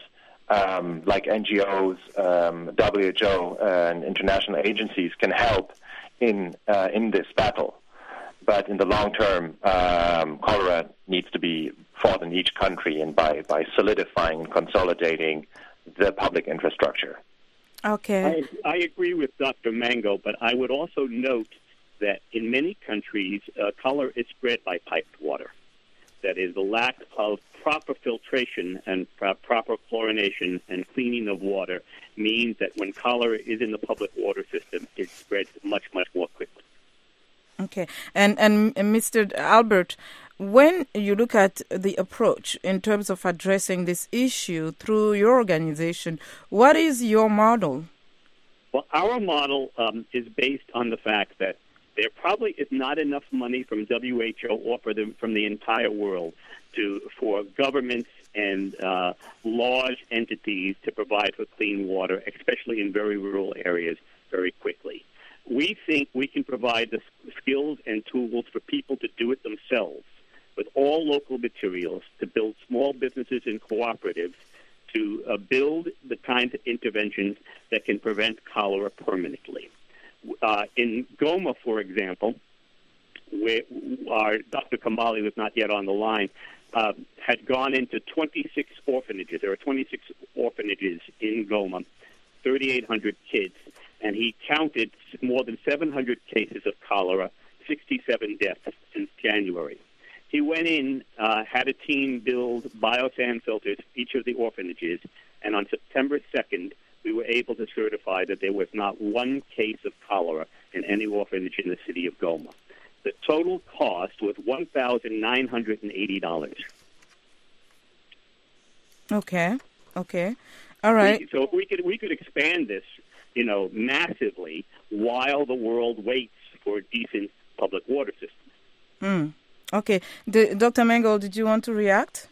um, like N G Os, um, W H O, uh, and international agencies can help in uh, in this battle. But in the long term, um, cholera needs to be fought in each country, and by, by solidifying and consolidating the public infrastructure. Okay. I, I agree with Doctor Mango, but I would also note that in many countries, uh, cholera is spread by piped water. That is, the lack of proper filtration and pro- proper chlorination and cleaning of water means that when cholera is in the public water system, it spreads much, much more quickly. Okay. And, and, and Mister Albert, when you look at the approach in terms of addressing this issue through your organization, what is your model? Well, our model um, is based on the fact that there probably is not enough money from W H O or for the, from the entire world to for governments and uh, large entities to provide for clean water, especially in very rural areas, very quickly. We think we can provide the skills and tools for people to do it themselves with all local materials, to build small businesses and cooperatives, to uh, build the kinds of interventions that can prevent cholera permanently. Uh, in Goma, for example, where our Doctor Kamali was not yet on the line, uh, had gone into twenty-six orphanages. There are twenty-six orphanages in Goma, thirty-eight hundred kids, and he counted more than seven hundred cases of cholera, sixty-seven deaths since January. He went in, uh, had a team build biosand filters for each of the orphanages, and on September second, we were able to certify that there was not one case of cholera in any orphanage in the city of Goma. The total cost was one thousand nine hundred eighty dollars. Okay, okay. All right. So if we could, we could expand this, you know, massively while the world waits for a decent public water system. Mm. Okay. The, Doctor Mango, did you want to react?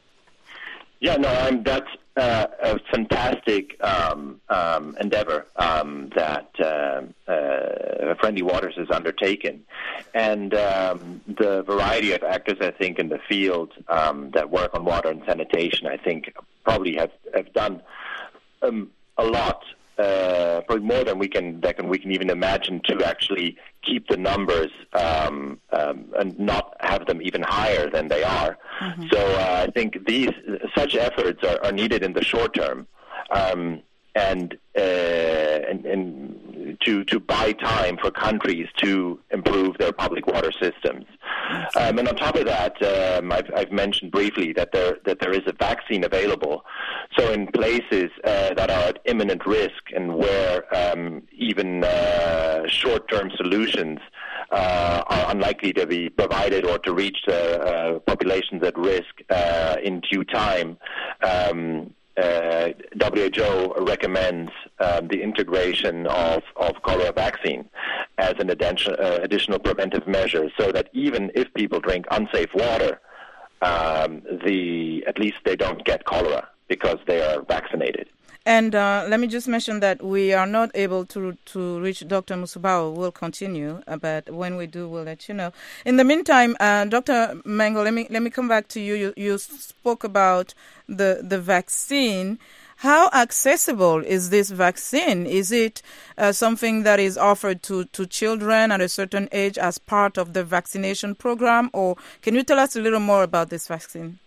Yeah, no, um, that's uh, a fantastic um, um, endeavor um, that uh, uh, Friendly Waters has undertaken. And um, the variety of actors, I think, in the field um, that work on water and sanitation, I think, probably have, have done um, a lot, uh, probably more than we can, that can we can even imagine, to actually keep the numbers um, um, and not have them even higher than they are. Mm-hmm. So uh, I think these such efforts are, are needed in the short term, um, and, uh, and and to to buy time for countries to improve their public water systems. Um, and on top of that, um, I've, I've mentioned briefly that there that there is a vaccine available. So in places uh, that are at imminent risk and where um, even uh, short-term solutions uh, are unlikely to be provided or to reach the uh, populations at risk uh, in due time, um, uh, W H O recommends um, the integration of, of cholera vaccine as an addition, uh, additional preventive measure, so that even if people drink unsafe water, um, the at least they don't get cholera because they are vaccinated. And uh, let me just mention that we are not able to to reach Doctor Musubao. We'll continue, uh, but when we do, we'll let you know. In the meantime, uh, Doctor Mango, let me let me come back to you. You, you spoke about the the vaccine. How accessible is this vaccine? Is it uh, something that is offered to, to children at a certain age as part of the vaccination program, or can you tell us a little more about this vaccine?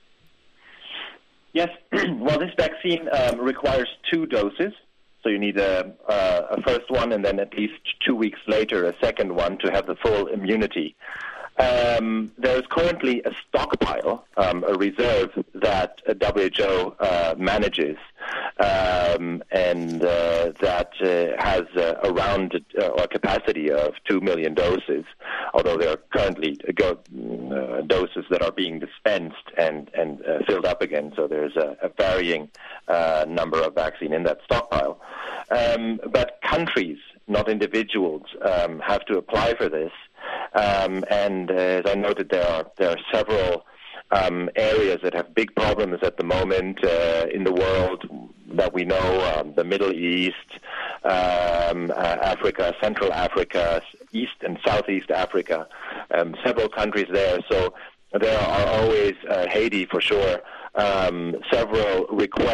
Yes. Well, this vaccine um, requires two doses. So you need a, a, a first one and then at least two weeks later a second one to have the full immunity. Um, there is currently a stockpile, um, a reserve that uh, W H O uh, manages, um, and uh, that uh, has uh, around uh, a capacity of two million doses, although there are currently uh, uh, doses that are being dispensed and, and uh, filled up again, so there's a, a varying uh, number of vaccine in that stockpile. Um, but countries, not individuals, um, have to apply for this. Um, and uh, as I noted, there are there are several um, areas that have big problems at the moment uh, in the world that we know: um, the Middle East, um, uh, Africa, Central Africa, East and Southeast Africa. Um, several countries there. So there are always uh, Haiti for sure. Um, several requests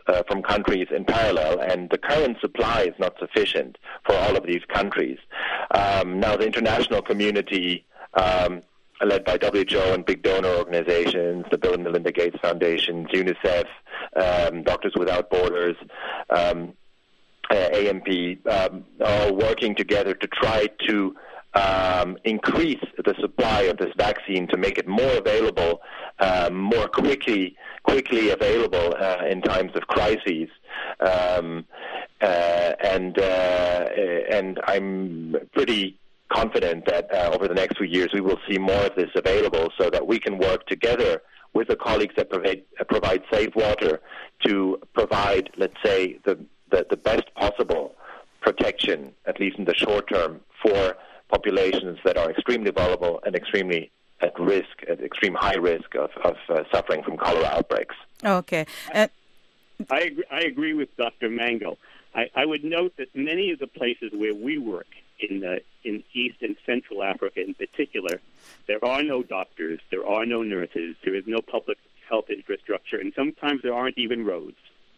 uh, from countries in parallel, and the current supply is not sufficient for all of these countries. Um, now, the international community, um, led by W H O and big donor organizations, the Bill and Melinda Gates Foundation, UNICEF, um, Doctors Without Borders, um, uh, A M P, um, all working together to try to um, increase the supply of this vaccine to make it more available, um, more quickly, quickly available uh, in times of crises. Um, uh, and uh, and I'm pretty confident that uh, over the next few years we will see more of this available so that we can work together with the colleagues that provide, uh, provide safe water to provide, let's say, the, the, the best possible protection, at least in the short term, for populations that are extremely vulnerable and extremely at risk, at extreme high risk of, of uh, suffering from cholera outbreaks. Okay. Uh- I, agree, I agree with Doctor Mango. I, I would note that many of the places where we work, in uh, in East and Central Africa in particular, there are no doctors, there are no nurses, there is no public health infrastructure, and sometimes there aren't even roads.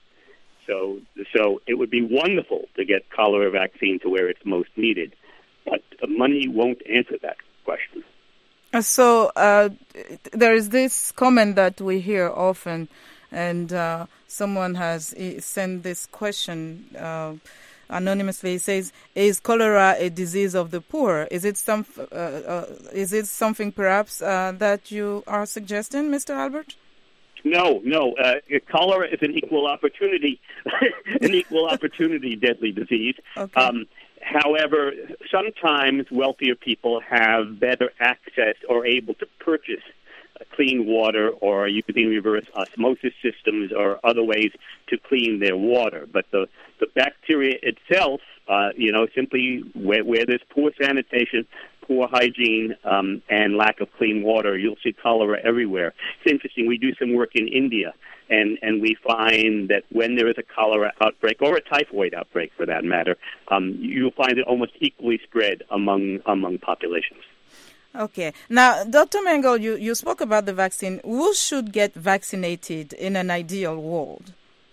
So, so it would be wonderful to get cholera vaccine to where it's most needed, but money won't answer that question. So uh, there is this comment that we hear often, and uh, someone has sent this question uh, anonymously. He says, "Is cholera a disease of the poor? Is it some? Uh, uh, is it something perhaps uh, that you are suggesting, Mister Albert?" No, no. Uh, cholera is an equal opportunity, an equal opportunity deadly disease. Okay. Um, however, sometimes wealthier people have better access or able to purchase clean water, or using reverse osmosis systems or other ways to clean their water. But the, the bacteria itself, uh, you know, simply where, where there's poor sanitation, poor hygiene, um, and lack of clean water, you'll see cholera everywhere. It's interesting. We do some work in India, and, and we find that when there is a cholera outbreak, or a typhoid outbreak for that matter, um, you'll find it almost equally spread among among populations. Okay. Now, Doctor Mango, you, you spoke about the vaccine. Who should get vaccinated in an ideal world?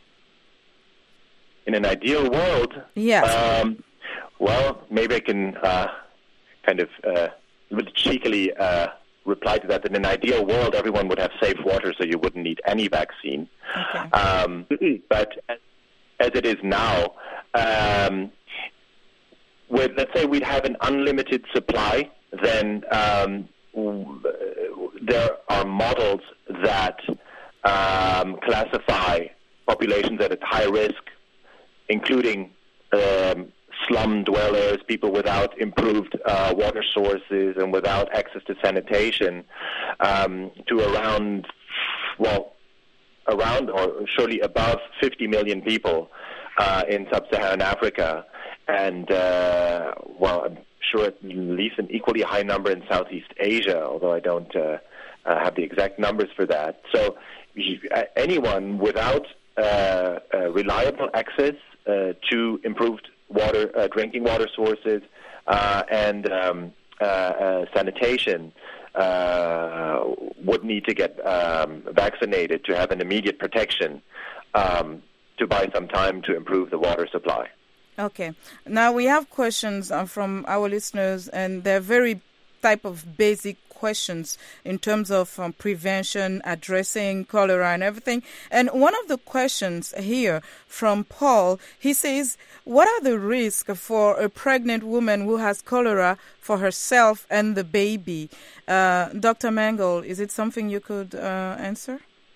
In an ideal world? Yes. Um, well, maybe I can uh, kind of uh, a little cheekily uh, reply to that. In an ideal world, everyone would have safe water, so you wouldn't need any vaccine. Okay. Um, but as it is now, um, with, let's say we'd have an unlimited supply, then um, w- there are models that um, classify populations at high risk, including um, slum dwellers, people without improved uh, water sources and without access to sanitation, um, to around, well, around or surely above fifty million people uh, in sub-Saharan Africa. And, uh, well, I'm sure at least an equally high number in Southeast Asia, although I don't uh, uh, have the exact numbers for that. So uh, anyone without uh, uh, reliable access uh, to improved water, uh, drinking water sources uh, and um, uh, uh, sanitation uh, would need to get um, vaccinated to have an immediate protection um, to buy some time to improve the water supply. Okay. Now we have questions uh, from our listeners, and they're very type of basic questions in terms of um, prevention, addressing cholera and everything. And one of the questions here from Paul, he says, what are the risks for a pregnant woman who has cholera for herself and the baby? Uh, Doctor Mangold, is it something you could uh, answer?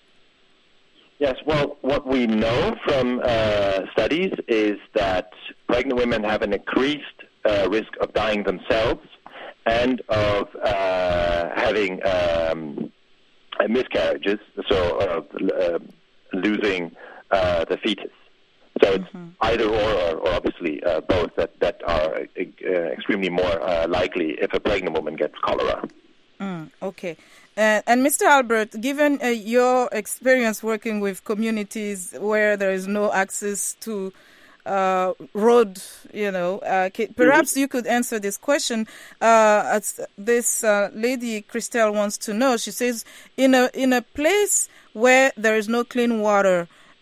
Yes, well, what we know from uh, studies is that pregnant women have an increased uh, risk of dying themselves and of uh, having um, miscarriages, so uh, uh, losing uh, the fetus. So it's mm-hmm. either or, or, or obviously uh, both that, that are uh, extremely more uh, likely if a pregnant woman gets cholera. Mm, okay. Uh, and Mister Albert, given uh, your experience working with communities where there is no access to uh, road, you know, uh, perhaps mm-hmm. you could answer this question. Uh, as this uh, lady, Christelle, wants to know. She says, in a in a place where there is no clean water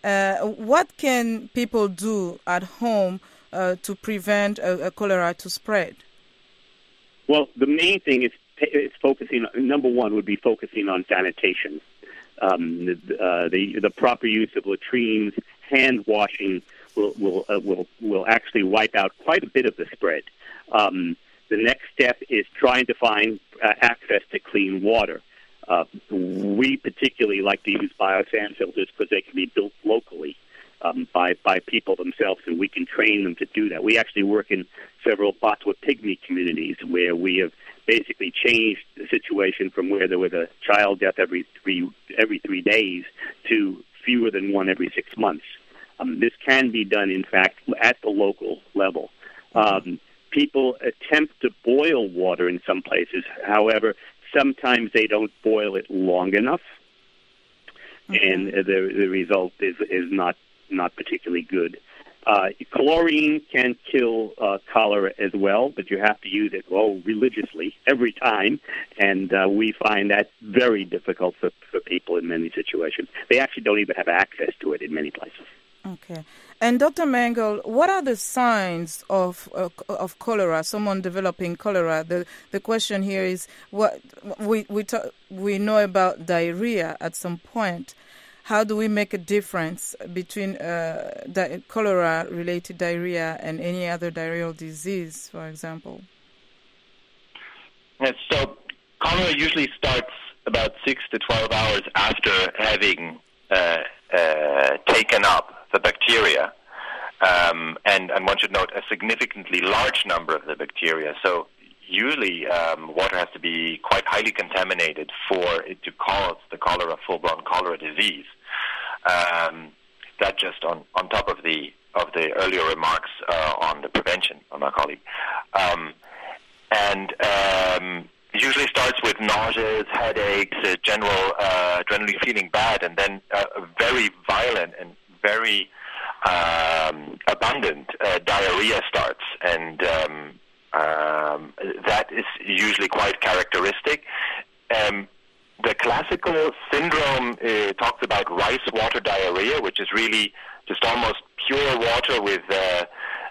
Uh, what can people do at home uh, to prevent a, a cholera to spread? Well, the main thing is, is focusing. Number one would be focusing on sanitation, um, the, uh, the the proper use of latrines, hand washing will will uh, will will actually wipe out quite a bit of the spread. Um, the next step is trying to find uh, access to clean water. Uh, we particularly like to use biosand filters because they can be built locally um, by by people themselves, and we can train them to do that. We actually work in several Batwa Pygmy communities where we have basically changed the situation from where there was a child death every three every three days to fewer than one every six months. Um, this can be done, in fact, at the local level. Um, people attempt to boil water in some places. However, sometimes they don't boil it long enough, mm-hmm. and the the result is is not not particularly good. Uh, chlorine can kill uh, cholera as well, but you have to use it oh religiously every time, and uh, we find that very difficult for, for people in many situations. They actually don't even have access to it in many places. Okay. And Doctor Mengel, what are the signs of uh, of cholera? Someone developing cholera. The the question here is what we we talk, we know about diarrhea at some point. How do we make a difference between uh, di- cholera-related diarrhea and any other diarrheal disease, for example? Yes, so cholera usually starts about six to twelve hours after having uh, uh, taken up the bacteria, um, and, and one should note a significantly large number of the bacteria. So usually um, water has to be quite highly contaminated for it to cause the cholera, full-blown cholera disease. Um, that just on, on top of the of the earlier remarks uh, on the prevention of my colleague. Um, and um, usually starts with nauseas, headaches, uh, general, uh, generally feeling bad, and then uh, very violent and very um, abundant uh, diarrhea starts. And um, um, that is usually quite characteristic. Um, the classical syndrome uh, talks about rice water diarrhea, which is really just almost pure water with uh,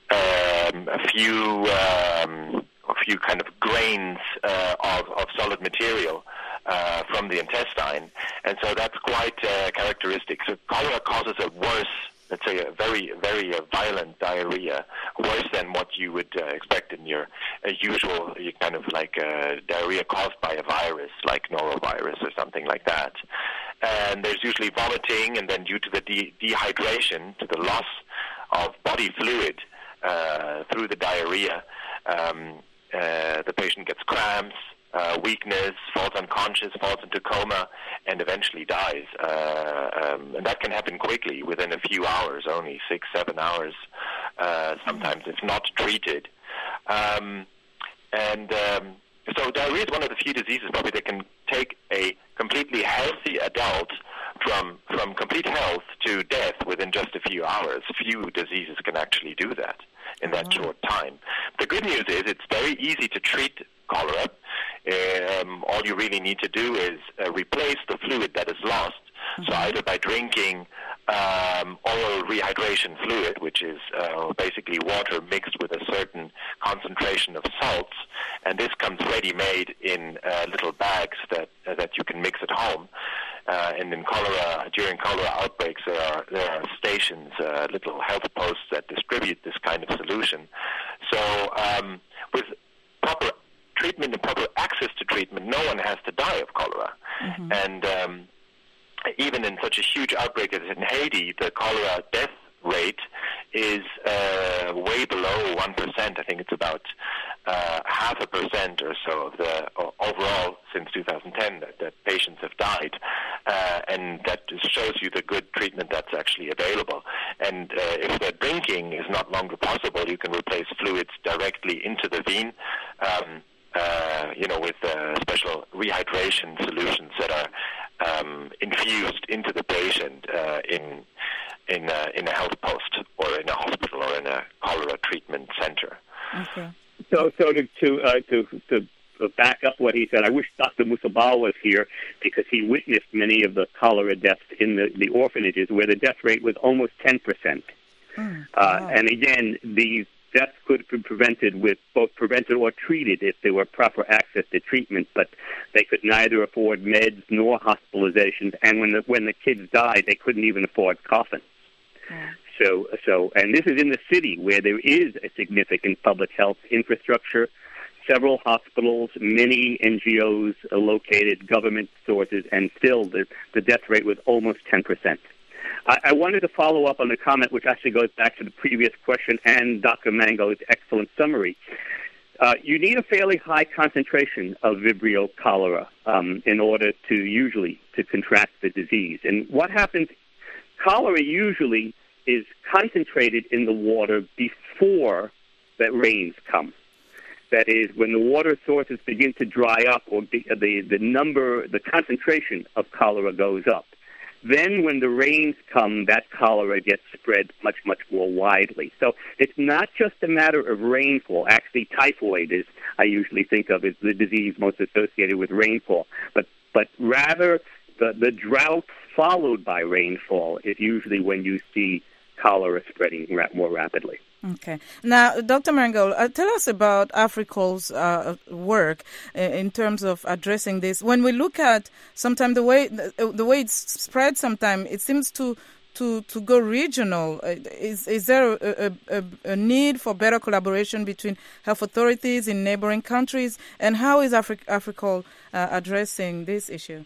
um, a few um, a few kind of grains uh, of, of solid material uh, from the intestine, and so that's quite uh, characteristic. So cholera causes a worse, let's say, a very, very uh, violent diarrhea, worse than what you would uh, expect in your uh, usual you kind of like uh, diarrhea caused by a virus, like norovirus or something like that. And there's usually vomiting, and then due to the de- dehydration, to the loss of body fluid uh, through the diarrhea, um, uh, the patient gets cramps, uh, weakness, falls unconscious, falls into coma, and eventually dies. Uh, um, and that can happen quickly, within a few hours, only six, seven hours, uh, sometimes if not treated. Um, and um, so diarrhea is one of the few diseases probably that can take a completely healthy adult from from complete health to death within just a few hours. Few diseases can actually do that in that mm-hmm. short time. The good news is it's very easy to treat cholera. Um, all you really need to do is uh, replace the fluid that is lost. Mm-hmm. So either by drinking um, oral rehydration fluid, which is uh, basically water mixed with a certain concentration of salts, and this comes ready-made in uh, little bags that uh, that you can mix at home. Uh, and in cholera, during cholera outbreaks, there are there are stations, uh, little health posts that distribute this kind of solution. So um, with proper treatment and proper access to treatment, no one has to die of cholera. Mm-hmm. And um, even in such a huge outbreak as in Haiti, the cholera death rate is uh, way below one percent. I think it's about uh, half a percent or so of the uh, overall since two thousand ten that, that patients have died. Uh, and that shows you the good treatment that's actually available. And uh, if the drinking is not longer possible, you can replace fluids directly into the vein, um, uh, you know, with uh, special rehydration solutions that are um, infused into the patient uh, in in a, in a health post or in a hospital or in a cholera treatment center. Okay. So, so to to uh, to, to to back up what he said, I wish Doctor Musabal was here because he witnessed many of the cholera deaths in the, the orphanages where the death rate was almost ten percent. Mm, uh, wow. And again, these deaths could have been prevented with both prevented or treated if there were proper access to treatment, but they could neither afford meds nor hospitalizations, and when the, when the kids died, they couldn't even afford coffins. Mm. So, so, and this is in the city where there is a significant public health infrastructure, several hospitals, many N G Os located, government sources, and still the, the death rate was almost ten percent. I, I wanted to follow up on a comment which actually goes back to the previous question and Doctor Mango's excellent summary. Uh, you need a fairly high concentration of Vibrio cholera um, in order to usually to contract the disease. And what happens, cholera usually is concentrated in the water before the rains come. That is, when the water sources begin to dry up or the, the, the number, the concentration of cholera goes up. Then when the rains come, that cholera gets spread much, much more widely. So it's not just a matter of rainfall. Actually, typhoid is, I usually think of as the disease most associated with rainfall. But, but rather, the, the drought followed by rainfall is usually when you see cholera spreading ra- more rapidly. Okay. Now, Doctor Mangold, uh, tell us about AFRICOL's uh, work in terms of addressing this. When we look at sometimes the way the, the way it's spread, sometimes it seems to to, to go regional. Is is there a, a, a need for better collaboration between health authorities in neighboring countries, and how is Afri- AFRICOL uh, addressing this issue?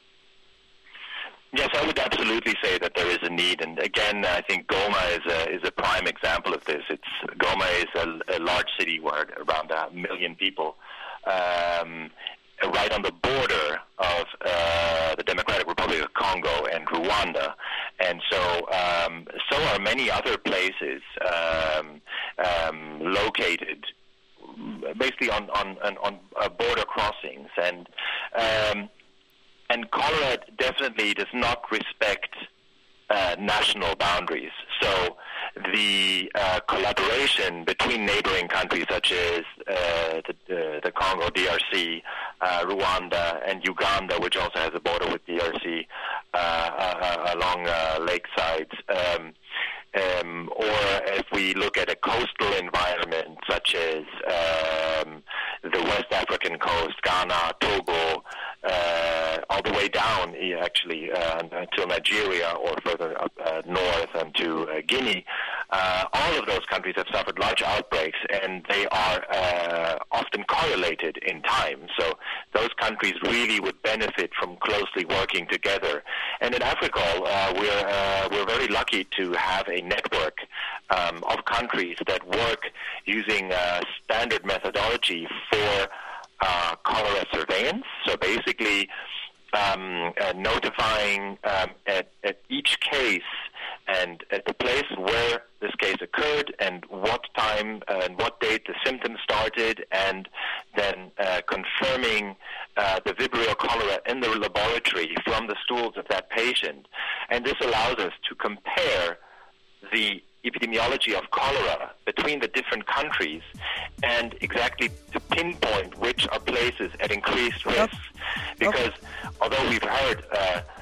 Yes, I would absolutely say that there is a need, and again, I think Goma is a is a prime example of this. It's Goma is a, a large city where around a million people, um, right on the border of uh, the Democratic Republic of Congo and Rwanda, and so um, so are many other places um, um, located basically on on on, on uh, border crossings and. Um, And cholera definitely does not respect uh, national boundaries. So the uh, collaboration between neighboring countries such as uh, the, uh, the Congo, D R C, uh, Rwanda, and Uganda, which also has a border with D R C, uh, uh, along uh, lakesides, um, um, or if we look at a coastal environment such as um, the West African coast, Ghana, Togo, Uh, all the way down, actually, uh, until Nigeria or further up uh, north and to uh, Guinea. Uh, all of those countries have suffered large outbreaks, and they are uh, often correlated in time. So those countries really would benefit from closely working together. And in AFRICOL, uh, we're uh, we're very lucky to have a network um, of countries that work using uh, standard methodology for Uh, cholera surveillance, so basically um, uh, notifying um, at, at each case and at the place where this case occurred and what time uh, and what date the symptoms started, and then uh, confirming uh, the Vibrio cholera in the laboratory from the stools of that patient. And this allows us to compare the epidemiology of cholera between the different countries and exactly to pinpoint which are places at increased risk. Because although we've heard uh,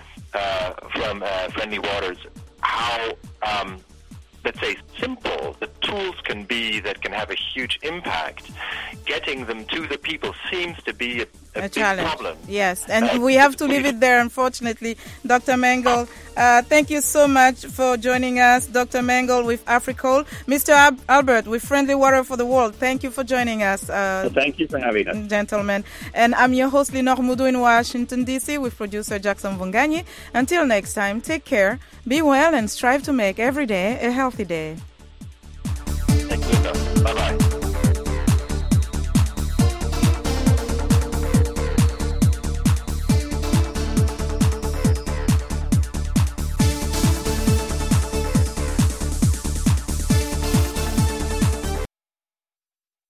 uh, from uh, Friendly Waters how, um, let's say, simple the tools can be that can have a huge impact, getting them to the people seems to be a, a, a big challenge. Problem. Yes, and uh, we have to leave it there, unfortunately. Doctor Mangold, uh, thank you so much for joining us. Doctor Mangold with AFRICOL. Mister Ab- Albert with Friendly Water for the World, thank you for joining us. Uh, well, thank you for having us. Gentlemen. And I'm your host, Linor Mudu in Washington, D C, with producer Jackson Vunganyi. Until next time, take care, be well, and strive to make every day a healthy day. Thank you. Bye-bye.